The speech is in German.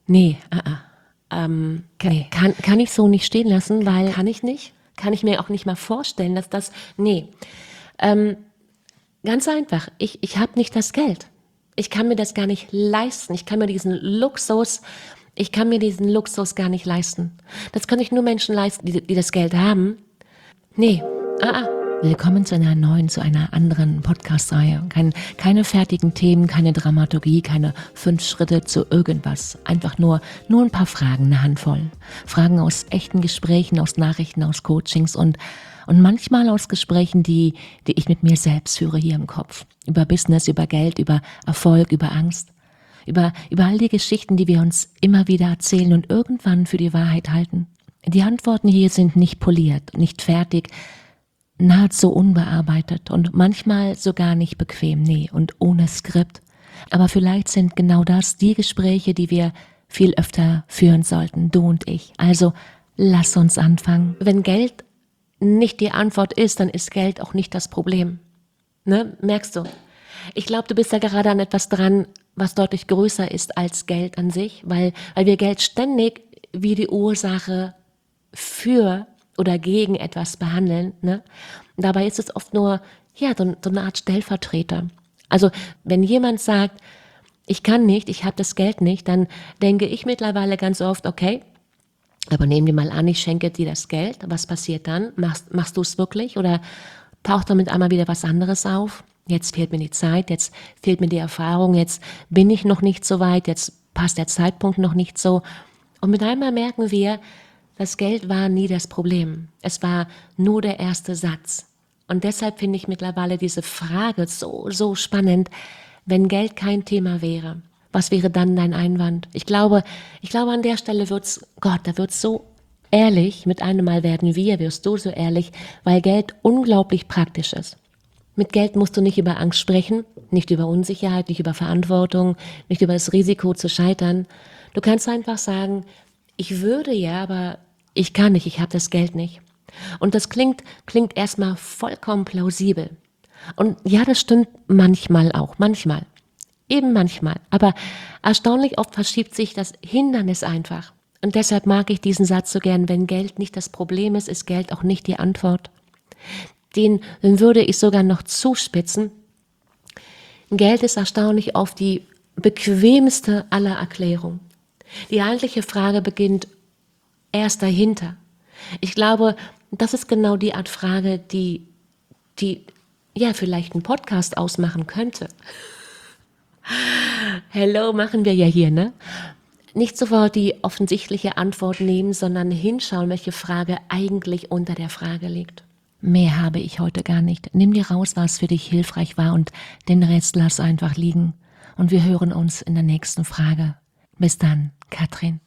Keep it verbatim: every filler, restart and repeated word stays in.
Nee, ah, ah. Ähm, nee. Kann, kann ich so nicht stehen lassen, weil... Kann ich nicht? Kann ich mir auch nicht mal vorstellen, dass das... Nee, ähm, ganz einfach. Ich, ich habe nicht das Geld. Ich kann mir das gar nicht leisten. Ich kann mir diesen Luxus... Ich kann mir diesen Luxus gar nicht leisten. Das können sich nur Menschen leisten, die, die das Geld haben. Nee, ah, ah. Willkommen zu einer neuen, zu einer anderen Podcast-Reihe. Kein, keine fertigen Themen, keine Dramaturgie, keine fünf Schritte zu irgendwas. Einfach nur, nur ein paar Fragen, eine Handvoll. Fragen aus echten Gesprächen, aus Nachrichten, aus Coachings und, und manchmal aus Gesprächen, die, die ich mit mir selbst führe hier im Kopf. Über Business, über Geld, über Erfolg, über Angst. Über, über all die Geschichten, die wir uns immer wieder erzählen und irgendwann für die Wahrheit halten. Die Antworten hier sind nicht poliert, nicht fertig, nahezu unbearbeitet und manchmal sogar nicht bequem, nee, und ohne Skript. Aber vielleicht sind genau das die Gespräche, die wir viel öfter führen sollten, du und ich. Also lass uns anfangen. Wenn Geld nicht die Antwort ist, dann ist Geld auch nicht das Problem. Ne? Merkst du? Ich glaube, du bist ja gerade an etwas dran, was deutlich größer ist als Geld an sich, weil, weil wir Geld ständig wie die Ursache für oder gegen etwas behandeln. Ne? Dabei ist es oft nur ja, so, so eine Art Stellvertreter. Also wenn jemand sagt, ich kann nicht, ich habe das Geld nicht, dann denke ich mittlerweile ganz oft, okay, aber nehmen wir mal an, ich schenke dir das Geld, was passiert dann? Machst, machst du es wirklich oder taucht damit einmal wieder was anderes auf? Jetzt fehlt mir die Zeit, jetzt fehlt mir die Erfahrung, jetzt bin ich noch nicht so weit, jetzt passt der Zeitpunkt noch nicht so. Und mit einmal merken wir, das Geld war nie das Problem. Es war nur der erste Satz. Und deshalb finde ich mittlerweile diese Frage so, so spannend, wenn Geld kein Thema wäre. Was wäre dann dein Einwand? Ich glaube, ich glaube an der Stelle wird's, Gott, da wird's so ehrlich, mit einem Mal werden wir, wirst du so ehrlich, weil Geld unglaublich praktisch ist. Mit Geld musst du nicht über Angst sprechen, nicht über Unsicherheit, nicht über Verantwortung, nicht über das Risiko zu scheitern. Du kannst einfach sagen, ich würde ja, aber ich kann nicht, ich habe das Geld nicht. Und das klingt, klingt erstmal vollkommen plausibel. Und ja, das stimmt manchmal auch, manchmal. Eben manchmal. Aber erstaunlich oft verschiebt sich das Hindernis einfach. Und deshalb mag ich diesen Satz so gern, wenn Geld nicht das Problem ist, ist Geld auch nicht die Antwort. Den, den würde ich sogar noch zuspitzen. Geld ist erstaunlich oft die bequemste aller Erklärungen. Die eigentliche Frage beginnt erst dahinter. Ich glaube, das ist genau die Art Frage, die, die ja vielleicht einen Podcast ausmachen könnte. Hello, machen wir ja hier, ne? Nicht sofort die offensichtliche Antwort nehmen, sondern hinschauen, welche Frage eigentlich unter der Frage liegt. Mehr habe ich heute gar nicht. Nimm dir raus, was für dich hilfreich war und den Rest lass einfach liegen. Und wir hören uns in der nächsten Frage. Bis dann, Katrin.